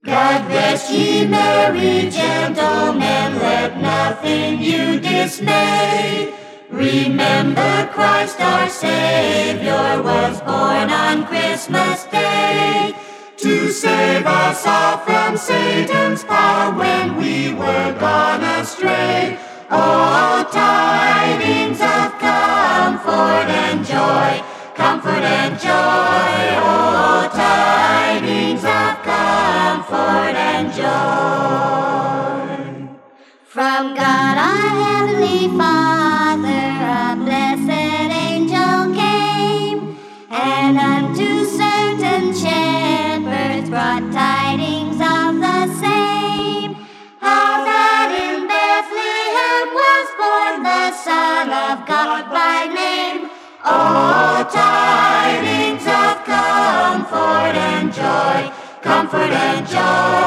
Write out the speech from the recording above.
God rest ye merry gentlemen, let nothing you dismay. Remember Christ our Savior was born on Christmas Day, to save us all from Satan's power when we were gone astray. Oh, tidings of comfort and joy, comfort and joy. Oh, tidings of comfort and joy. From God our Heavenly Father, a blessed angel came, and unto certain shepherds brought tidings of the same, how that in Bethlehem was born the Son of God by name. Oh, tidings of comfort and joy, comfort and joy.